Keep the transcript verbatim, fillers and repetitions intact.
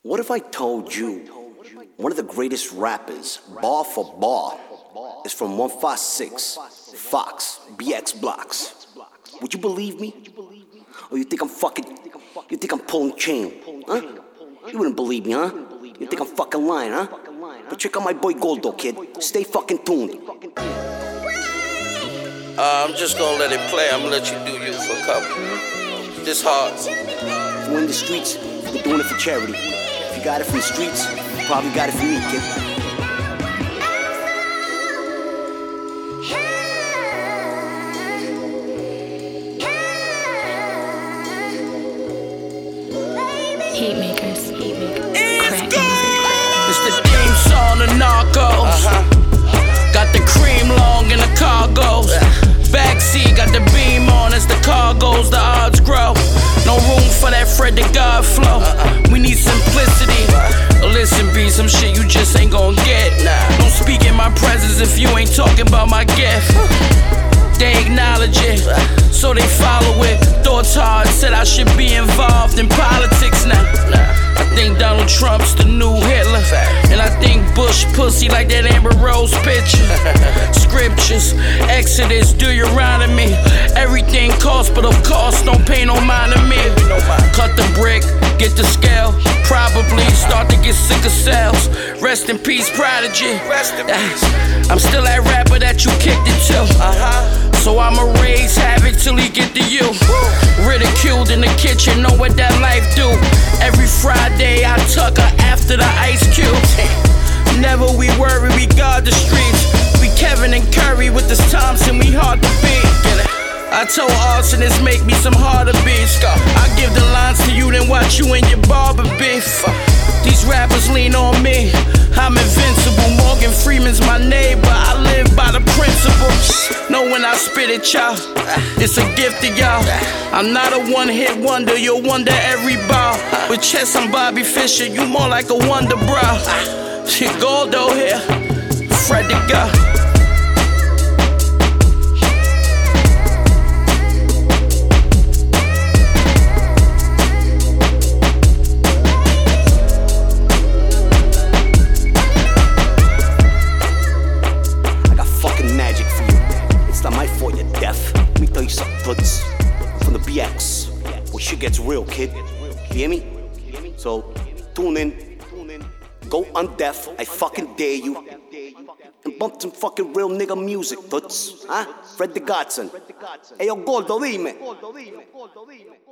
What if I told you one of the greatest rappers, bar for bar, is from one five six, Fox, B X Blocks? Would you believe me? Or you think I'm fucking, you think I'm pulling chain, huh? You wouldn't believe me, huh? You think I'm fucking lying, huh? But check out my boy Goldo, kid. Stay fucking tuned. Uh, I'm just gonna let it play. I'm gonna let you do you for a couple. This hard. If we're in the streets, we're doing it for charity. If you got it from the streets, you probably got it from me, kid. Heat makers, heat makers. It's It's the theme song of Narcos. Uh-huh. Got the cream long in the cargos. Backseat got the beam on as the car goes, the odds grow. No room for that Fred the God flow. Uh-uh. We need simplicity. Uh, listen, B, some shit you just ain't gon' get. Nah. Don't speak in my presence if you ain't talking about my gift. They acknowledge it, so they follow it. Thoughts hard, said I should be involved in politics now. I think Donald Trump's the new Hitler, and I think Bush pussy like that Amber Rose picture. Scriptures, Exodus, Deuteronomy. Everything costs, but of course don't pay no mind to me. Cut the brick, get the scale. Probably start to get sick of sales. Rest in peace, Prodigy. I'm still that rapper that you kicked it to. So I'ma raise havoc till he get to you. Ridiculed in the kitchen, know what that life do. Every Friday I tuck her after the ice cube. Never we worry, we guard the streets. We Kevin and Curry with this Thompson, we hard to beat. I told arsonists make me some harder beats. I give the lines to you, then watch you in your barber beef. These rappers lean on me, I'm invincible. Morgan Freeman's my neighbor, I live by the principles. Know when I spit it, y'all, it's a gift to y'all. I'm not a one-hit wonder, you'll wonder every bar. With chess, I'm Bobby Fischer, you more like a wonder bra. Shit, Goldo here, Fred the God. Let me tell you something, Toots. From the B X, where shit gets real, kid. You hear me? So, tune in. Go undeaf, I fucking dare you. And bump some fucking real nigga music, Toots. Huh? Fred the Godson. Hey, yo, Goldo, dime.